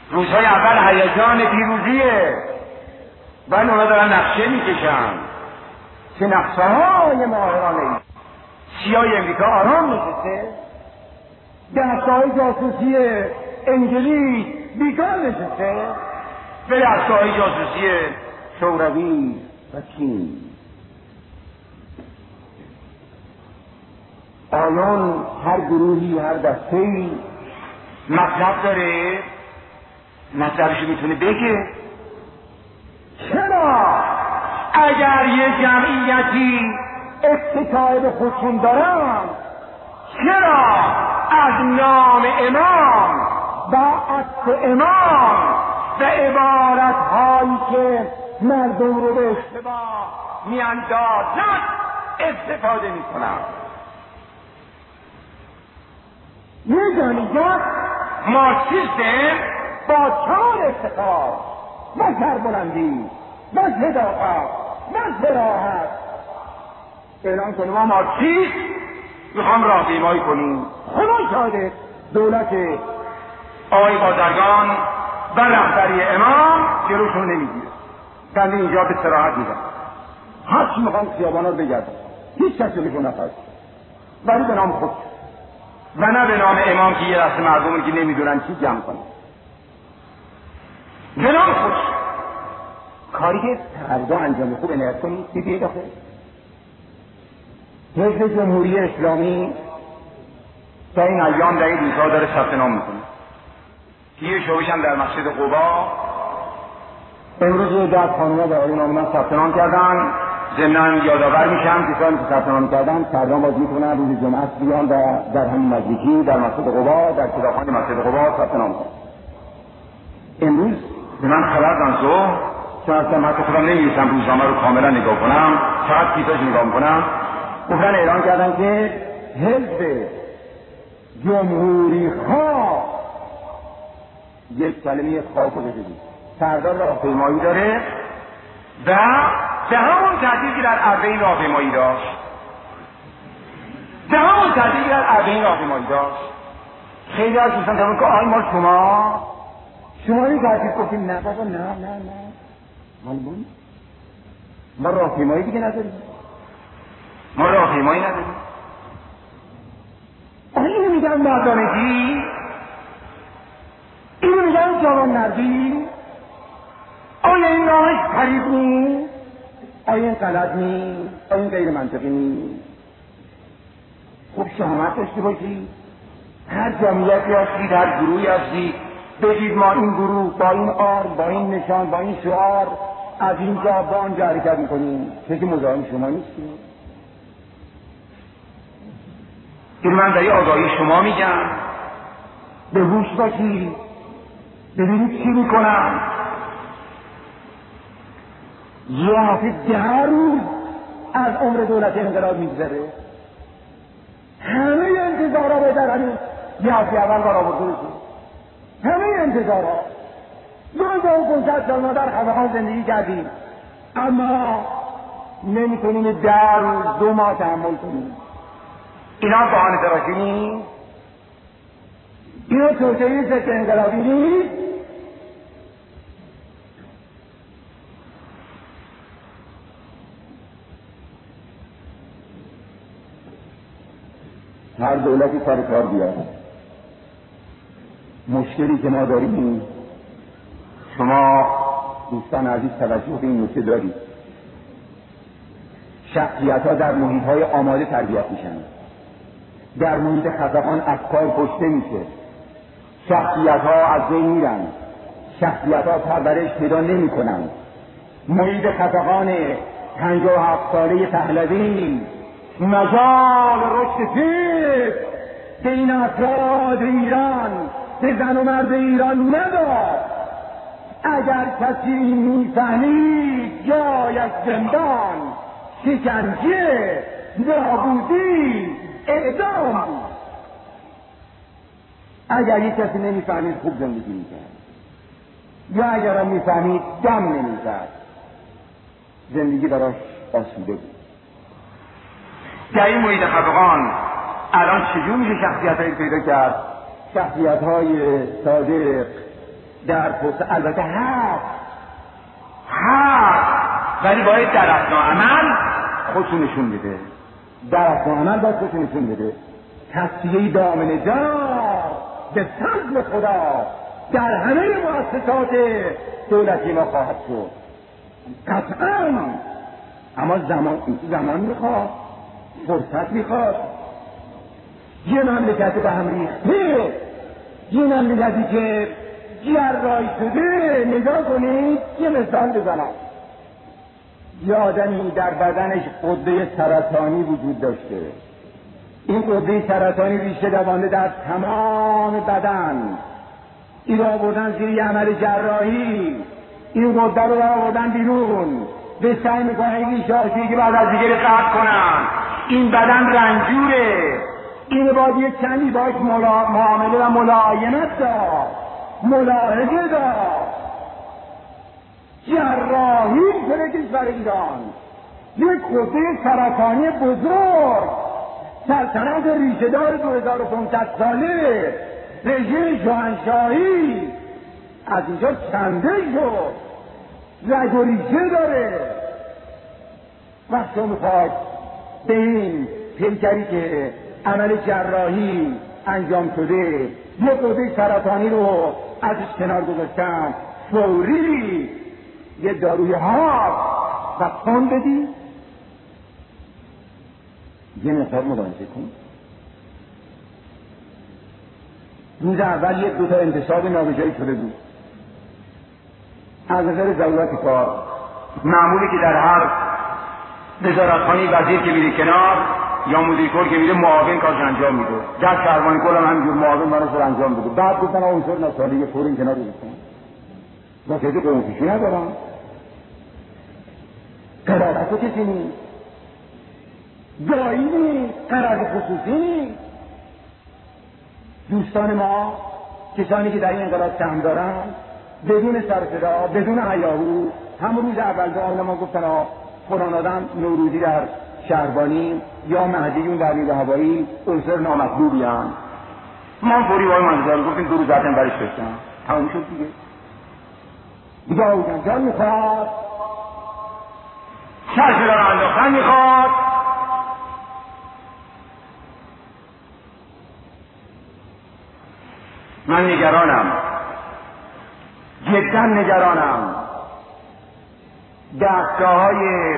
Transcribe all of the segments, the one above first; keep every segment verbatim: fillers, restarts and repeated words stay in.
روزهای اول هیجان پیروزیه، ولی اونا دارن نقشه میکشن. چه نقشه های ماهرانه. سیای امریکا آرام نشسته، دسته های جاسوسی انگلیس بیکار نشسته، به دسته های جاسوسی شوروی و چین. آنان هر گروهی هر دسته‌ای مطلب داره، مطلبشو میتونه بگه. چرا اگر یه جمعیتی اتکای به خودشون دارن، چرا از نام امام و عطف امام و عبارت هایی که مردم رو به اشتباه میاندازد استفاده میکنن؟ یه جمعیت مارکسیسم با چهار افتخار و سربلندی و صداقت و صراحت اعلام کنیم ما مارکسیست میخوام راهپیمایی کنیم. خدا شاهده دولت آقای بازرگان و رهبری امام جلوشون نمیگیره. بنده اینجا به صراحت میگم هر چی میخوام خیابانا رو بگردم، هیچ کسی بهشون نفرد، ولی به نام خود و نه به نام امام که یه دست مردمون که نمیدونن چی جمع کنه. به نام خود کاری که فردا انجام خوب عنایت کنید. دیدید آخه حزب جمهوری اسلامی در این ایام در این روزها داره ثبت نام میکنه که یه شعبه‌ش هم در مسجد قبا. امروز در خانوما در آقایون آمدن ثبت نام کردن. ضمناً یادآور میشم کسانی که ثبت نام کردن فردا باز میکنن روز جمعه بیان و در همین نزدیکی در مسجد قبا در کتابخانه مسجد قبا ثبت نام کنن. امروز به من خبر دادن ظهر که اصلا حتی خودم نمی‌رسم روزنامه رو کاملا نگاه کنم، فقط کیساش نگاه میکنم. گفتن اعلان کردن که حزب جمهوری خواه، یک کلمه خواه رو بگید، فردا راهپیمایی داره و به همون ترتیبی که در اربعین راهپیمایی داشت به همون ترتیبی که در اربعین راهپیمایی داشت خیلی از دوستان کردن که آی ما شما شما این ترتیب گفتیم. نه بابا نه نه نه مالمون ما راهپیمایی دیگه نداریم، ما راهپیمایی نداریم. اینو میگن مردانگی، اینو میگن جوانمردی. آیا این راهش قریب نیست؟ آیا این غلط نیست؟ آیا این غیر منطقی نیست؟ خوب شهامت داشته باشید. هر جمعیتی هستید، هر گروهی هستید، بگید ما این گروه با این آرم، با این نشان، با این شعار از اینجا با آنجا حرکت میکنیم. چه که مزاحم شما نیستیم. این من در آگاهی شما میگم، به هوش باشید، ببینید چی میکنم. یه هفته ده روز از عمر دولت انقلاب میگذره، همه انتظارها به در همین یه هفته اول برآورده بشه. همه انتظارها دو هزار و پانصد سال ما در خفقان زندگی کردیم، اما نمیتونیم ده روز دو ماه تحمل کنیم. اینا بهانه تراشی نیست؟ اینا توطئه ضد انقلابی نیست؟ هر دولتی سر کار بیاد. مشکلی که ما داریم، شما دوستان عزیز توجه به این نکته دارید، شخصیت ها در محیط های آماده تربیت میشن. در محیط خفقان افکار کشته میشه، شخصیت ها از بین میرن، شخصیت ها پرورش پیدا نمی کنن. محیط خفقان پنجاه و هفت ساله پهلوی مجال رشد فکر به این افراد ایران، به زن و مرد ایران نداد. اگر کسی میفهمید جای از زندان، شکنجه، نابودی، اعدام بود. اگر یک کسی نمیفهمید خوب زندگی میکرد، یا اگر هم میفهمید دم نمیزد، زندگی براش آسوده بود. در این محیط خفقان الان چجور میشه شخصیت هایی پیدا کرد؟ شخصیت های صادق، در پوسته البته هست هست ولی باید در اثناء عمل خودشون نشون بده، در اثناء عمل باید خودشون نشون بده. تصفیه دامنه دار به فضل خدا در همه مؤسسات دولتی ما خواهد شد قطعا، اما زمان زمان میخواد، فرصت میخواد. یه مملکت به هم ریخته، یه مملکتی که جراحی شده، نگاه کنید یه مثال بزنم. یه آدمی در بدنش غده سرطانی وجود داشته، این غده سرطانی ریشه دوانده در تمام بدن، این رو آوردن زیر یه عمل جراحی، این غده رو آوردن بیرون، به سعی میکنن این ریشه که بعد از دیگری قطع کنن. این بدن رنجوره، این باید یک چندی باید ملا... معامله و ملاینت دار، ملاحظه دار. جراحی شده کشور ایران یک غده سرطانی بزرگ، سلطنت ریشه‌دار دو هزار و پانصد ساله، رژیم شاهنشاهی از اینجا کنده شد، رگ و ریشه داره. وقتی میخواد به این پیکری که عمل جراحی انجام شده یه غده سرطانی رو ازش کنار گذاشتن، فوری یه داروی هار و خون بدی. یه نفر ملاحظه کن، روز اول یک دو تا انتصاب نابجایی شده بود از نظر ضرورت کار. معمولی که در هر وزارتخانه وزیر که میره کنار یا مدیر کل که میره معاون کارش انجام میده، در سربانی کل هم همینجور معاون برای انجام بده. بعد گفتن عنصر نسالی فور این کنار بزنن، با کسی قیمتیشی ندارم، قرارت رو کسی نیست، دایی نیست، قرار خصوصی نیست. دوستان ما کسانی که در این انقلاب سهم دارن بدون سرصدا، بدون هیاهو، همون روز اول به آن ما گفتن فلان آدم نوروزی در شهربانی یا مهدیون در نیروی هوایی عنصر نامطلوبی هم. ما فوری وای منظر گفتیم دو روز بعدم برش داشتم، تمام شد دیگه. دیگه آوردن جان میخواد، سرصدا رو انداختن میخواد. من نگرانم، جدا نگرانم. دستگاه‌های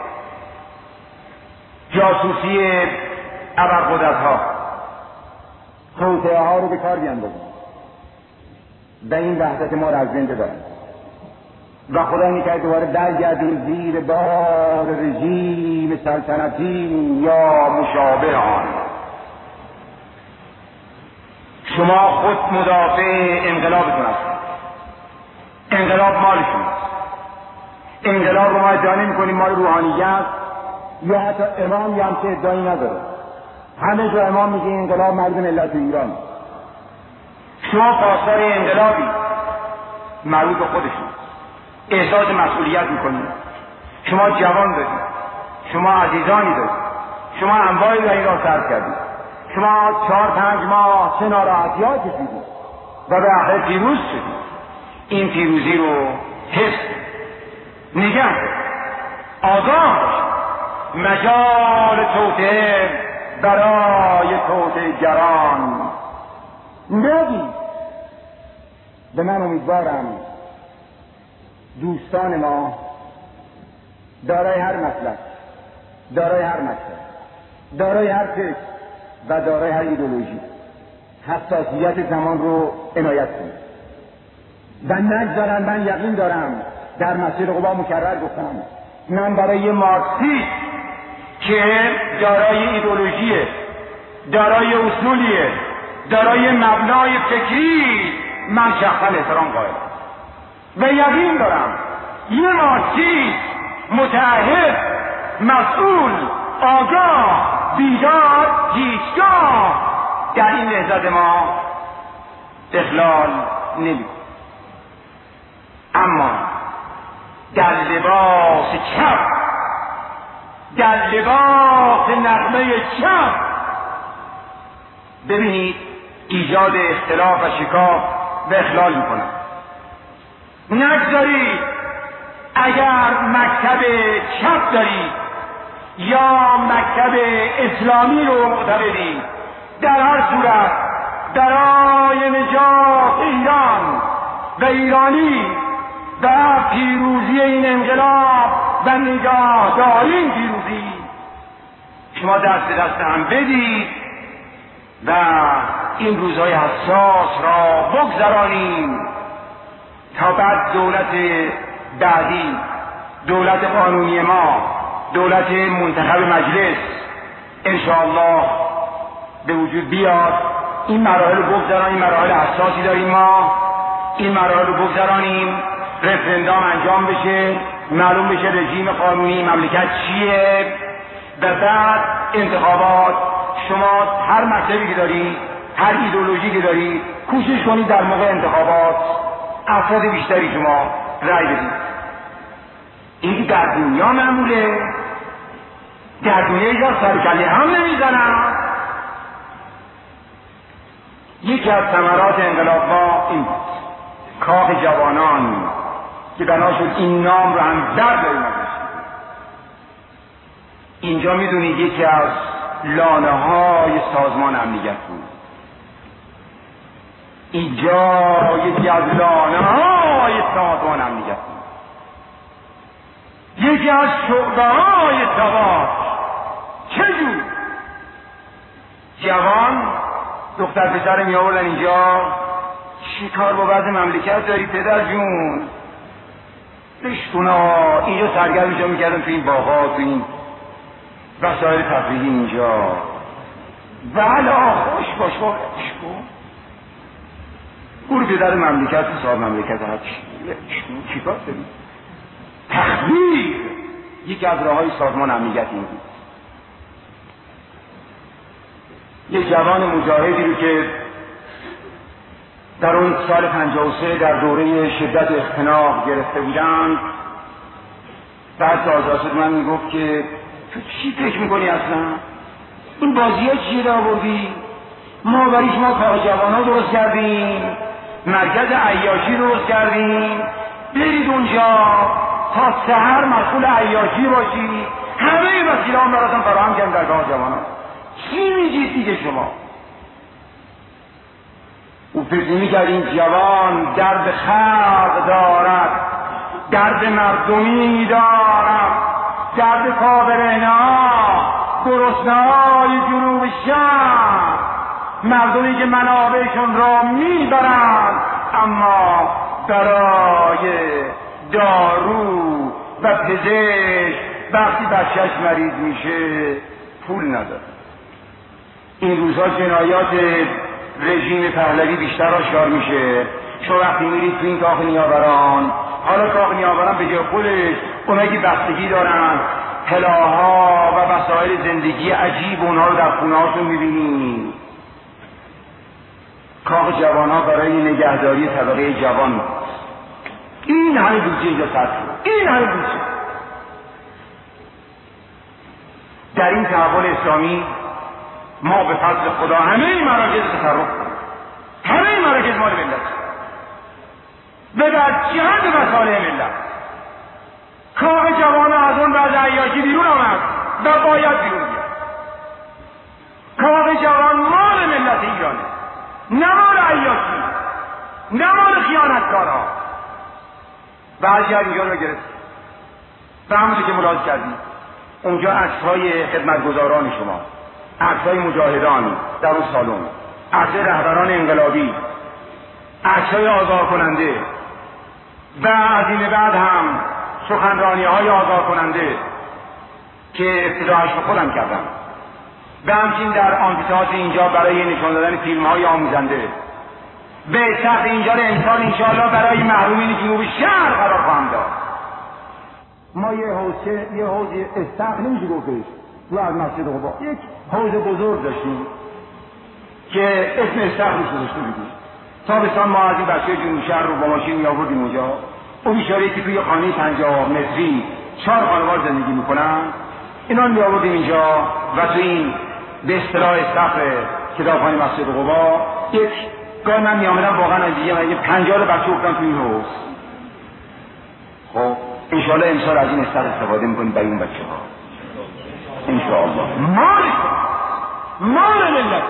جاسوسی ابرقدرت‌ها توطئه ها رو به کار بیاندازن و این وحدت ما را از بین ببرن و خدا می‌کرد دوباره درگردیم زیر بار رژیم سلطنتی یا مشابه آن. شما خود مدافع انقلابتون هستید، انقلاب مال شماست. انقلاب رو ما ادعا نمی‌کنیم مال روحانیت یا حتی امامی هم که ادعایی نداره. همه جا امام میگه انقلاب مرد ملت ایران. شما پاسدار انقلابی مربوط به خودشون احساس مسئولیت میکنید. شما جوان دارید، شما عزیزانی دارید، شما انواعی در این راه صرف کردید، شما چهار پنج ماه چه ناراحتی ها کشیدید و به آخر پیروز شدید. این پیروزی رو حس نگه آگاه باشید. مجال توطئه برای توطئه گران ندید. به من امیدوارم دوستان ما دارای هر مسلک، دارای هر مکتب، دارای هر فکر و دارای هر ایدئولوژی حساسیت زمان رو عنایت کنید و نگذارن. من یقین دارم در مسجد قبا مکرر گفتم، من برای یه مارکسیست که دارای ایدئولوژیه، دارای اصولیه، دارای مبنای فکری، من شخصا احترام قائلم و یقین دارم یه مارکسیست متعهد، مسئول، آگاه، بیدار هیچگاه در این نهضت ما اخلال نمی. اما در لباس چپ، در لباس نغمه چپ ببینید ایجاد اختلاف و شکاف و اخلال میکنن. نگذارید اگر مکتب چپ دارید یا مکتب اسلامی رو معتقدید، در هر صورت برای نجات ایران و ایرانی و پیروزی این انقلاب و نگهداری این پیروزی شما دست دست هم بدید و این روزهای حساس را بگذرانیم تا بعد دولت بعدی، دولت قانونی ما، دولت منتخب مجلس انشاءالله به وجود بیاد. این مراحل رو بگذرانیم، مراحل حساسی داریم ما، این مراحل رو بگذرانیم، رفرندام انجام بشه، معلوم بشه رژیم قانونی مملکت چیه و بعد انتخابات. شما هر مکتبی که دارید، هر ایدئولوژی که دارید، کوشش کنید در موقع انتخابات افراد بیشتری شما رأی بدید. این در دنیا معموله، در دنیا ایجا سرکله هم نمیزنن. یکی از ثمرات انقلاب ما این بود، کاخ جوانان که بنا شد این نام رو هم در داریم. اینجا میدونید یکی از لانه های سازمان امنیت بود، اینجا یکی از لانه های سازمان امنیت بود، یکی از شعبه های تباش. چجور جوان دختر پسر می آوردن اینجا، چی کار با وضع مملکت داری پدر جون؟ بشتونا اینجا سرگرم اینجا میکردن تو این باغا، تو این وسایل تفریحی اینجا. بلا خوش باش با گروه پدر مملکت صاحب مملکت هر چی کار داریم؟ تخبیر یکی از راه های سازمان امنیت این بود. یک جوان مجاهدی رو که در اون سال پنجاه و سه در دوره شدت اختناق گرفته بودند، بعد آزاد شد من میگفت که تو چی فکر میکنی اصلا؟ این بازی ها چیه را آوردی؟ ما برای شما کاخ جوان ها درست کردیم، مرکز عیاشی درست کردیم، برید اونجا تا سحر مسئول عیاشی باشی، همه وسیله هم براتون فراهم کردیم در کاخ جوان ها. چی میگید دیگه شما؟ او فکر میکرد این جوان درد خلق دارد، درد مردمی دارد، درد کابرینه ها، گرسنه های جنوب شهر، مردمی که منابعشون را میبرند اما برای دارو و پزشک وقتی بچهش مریض میشه پول نداره. این روزها جنایات رژیم پهلوی بیشتر آشکار میشه. شما وقتی میرید تو این کاخ نیاوران، حالا کاخ نیاوران به جای خودش اونایی که بستگی دارن طلاها و وسایل زندگی عجیب اونها رو در خونه هاشون میبینید. کاخ جوان ها برای نگهداری طبقه جوان این همه بودجه اینجا صرف شد، این همه بودجه. در این تحول اسلامی ما به فضل خدا همه این مراکز تصرف کنیم، همه این مراکز مال ملت و در جهت مصالح ملت. کاخ جوان از اون وضع عیاشی بیرون آمد و باید بیرون بیاد. کاخ جوان مال ملت ایرانه، نه مال عیاشی، نه مال خیانتکارها. بعضی از اینجا رو گرفت و همونجا که ملاحظه کردید اونجا عکس‌های خدمتگزاران شما، عکس‌های مجاهدان در اون سالن، عکس‌های رهبران انقلابی، عکس‌های آزارکننده و از این بعد هم سخنرانی‌های آزارکننده که افتتاحش رو خودم کردم و همچنین در آمفی‌تئاتر اینجا برای نشان دادن فیلم‌های آموزنده. به سخت اینجا رو امسال انشاءالله برای محرومین جنوب شهر قرار خواهم داد. ما یه حوزه یه حوزه استخر نمیشه گفتش رو از مسجد قبا یک حوزه بزرگ داشتیم که اسم استخرش گذاشته بودیم. تابستان ما از این بچه جنوب شهر رو با ماشین میآوردیم اونجا. اون بیچاره که توی خانه پنجاه متری چهار خانوار زندگی میکنن، اینا رو میآوردیم اینجا و تو این به اصطلاح استخر کتابخانه مسجد قبا یک گاه من میآمدم واقعا از دیگه من پنجاه بچه افتادن تو این حوض خب انشاءالله امسال از این استر استفاده میکنیم برای اون بچه ها انشاءالله. مال مال ملت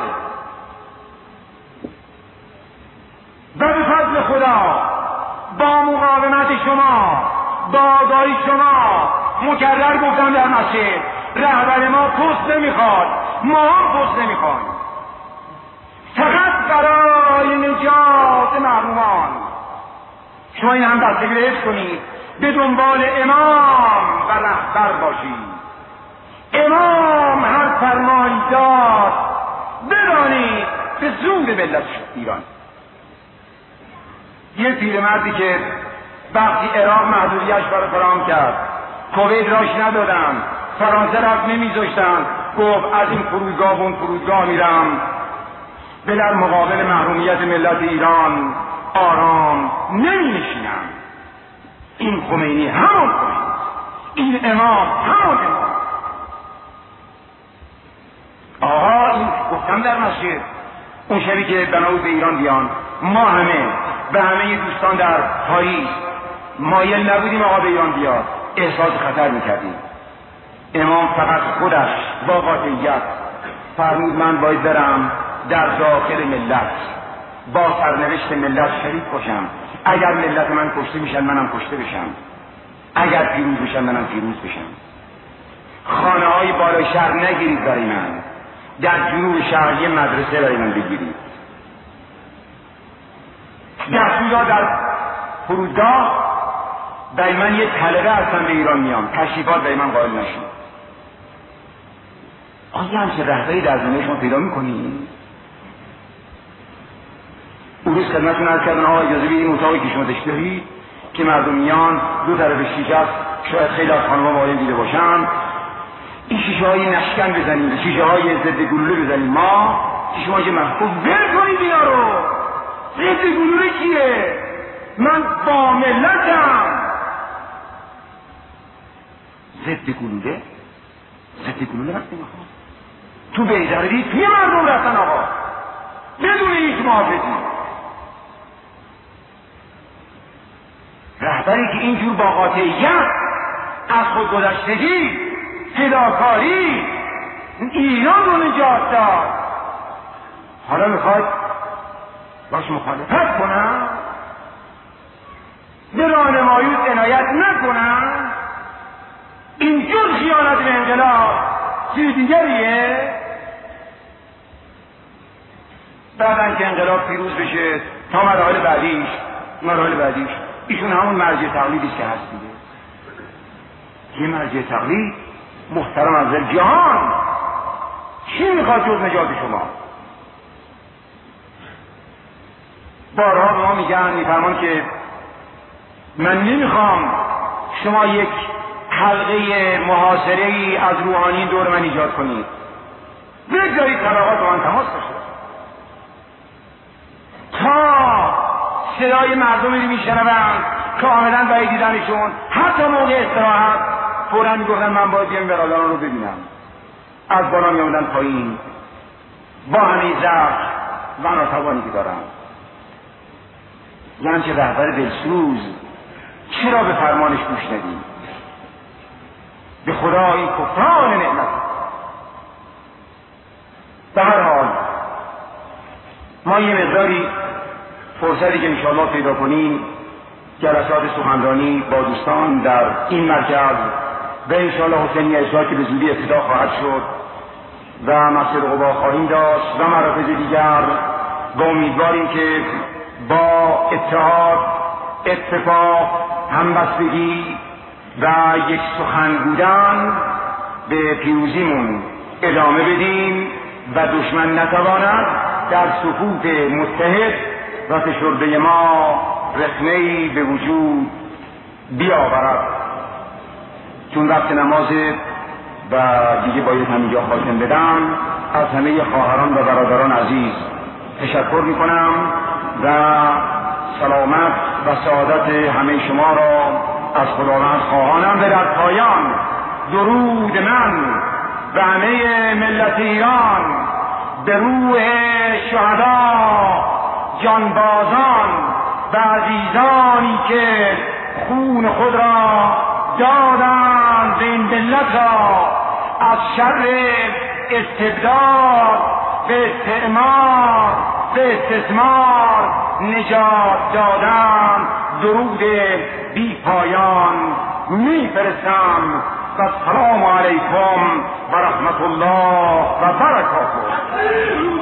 و به فضل خدا با مقاومت شما، با آگاهی شما، مکرر گفتم در مسجد، رهبر ما پست نمیخواد، ما هم پست نمیخوایم، فقط برای نجات محرومان. شما این هم دستگیر حفظ کنید، به دنبال امام و رهبر باشید. امام هر فرمانی داد بدانید به زود ملت ایران. یه پیرمردی که وقتی عراق محدودیتش برای فراهم کرد، کویت راش ندادن، فرانسه رفت نمیذاشتن، گفت از این فرودگاه و اون فرودگاه میرم، به در مقابل محرومیت ملت ایران آرام نمی نشینم. این خمینی همون خمینی، این امام همون امام. آها این گفتم در مسجد، اون شبی که بنابود به ایران بیان، ما همه به همه دوستان در پاریس مایل نبودیم آقا به ایران بیاد، احساس خطر میکردیم. امام فقط خودش با قاطعیت فرمود من باید برم در داخل ملت با سرنوشت ملت شریک باشم. اگر ملت من کشته میشن منم کشته بشم، اگر پیروز بشن منم پیروز بشم. خانه های بالای شهر نگیرید برای من، در جنوب شهر یه مدرسه برای من بگیرید. دستودا در فرودگاه برای من یه طلبه هستن به ایران میام، تشریفات برای من قائل نشید. آیا همچه رهبری در دنیا شما پیدا میکنید؟ اون روز خدمتتون عرض کردن آقا اجازه بدید این اتاقی که شما داشتید که مردم میان دو طرف شیشه است، شاید خیلی از خانم‌ها وارد دیده باشن، این شیشه های نشکن بزنید، شیشه های ضد گلوله بزنید. ما شیشه های محفوظ ول کنید اینا رو. ضد گلوله کیه؟ من با ملتم. ضد گلوله؟ ضد گلوله وقتی میخوام تو بیزردی توی مردم رفتن آقا بدون هیچ محافظی. رهبری که اینجور با قاطعیت از خود گذشتگی فداکاری ایران رو نجات داد، حالا میخواد باش مخالفت کنم، به راهنماییت عنایت نکنم؟ اینجور خیانت به انقلاب چیز دیگریه؟ بعدن که انقلاب پیروز بشه تا مراحل بعدیش مراحل بعدیش ایشون همون مرجع تقلیدیست که هست دیگه. یه مرجع تقلید محترم از جهان چی میخواد جز نجات شما؟ بارها ما میگن میفرمان که من نمیخوام شما یک حلقه محاصره ای از روحانی دور من ایجاد کنید، بگذارید طبقات با من تماس داشته تا صدای مردمی رو میشنوند کاملا برای دیدنشون، حتی موقع استراحت فوراً میگفتن من باید بیام برادران رو ببینم، از بالا میامدن پایین با همه ضعف و ناتوانی که دارم. یعنی چه رهبر دلسوز، چرا به فرمانش گوش ندیم؟ به خدا این کفران نعمت. به هر حال ما یه مقداری فرصتی که انشاءالله پیدا کنیم جلسات سخنرانی با دوستان در این مرکز و انشاءالله حسینی اجرا که به زودی ابتدا خواهد شد و مسجد قبا خواهیم داشت و مراکز دیگر، و امیدواریم که با اتحاد، اتفاق، همبستگی و یک سخن بودن به پیروزیمون ادامه بدیم و دشمن نتواند در صفوف متحد و فشرده ما رخنه‌ای به وجود بیاورد. چون وقت نماز و دیگه باید همینجا خاتم بدم، از همه خواهران و برادران عزیز تشکر میکنم و سلامت و سعادت همه شما را از خداوند خواهانم و در پایان درود من و همه ملت ایران به روح شهدا، جانبازان و عزیزانی که خون خود را دادند به این ملت را از شر استبداد به استعمار به استثمار نجات دادن. درود بی پایان میفرستم و السلام علیکم و رحمت الله و برکاته.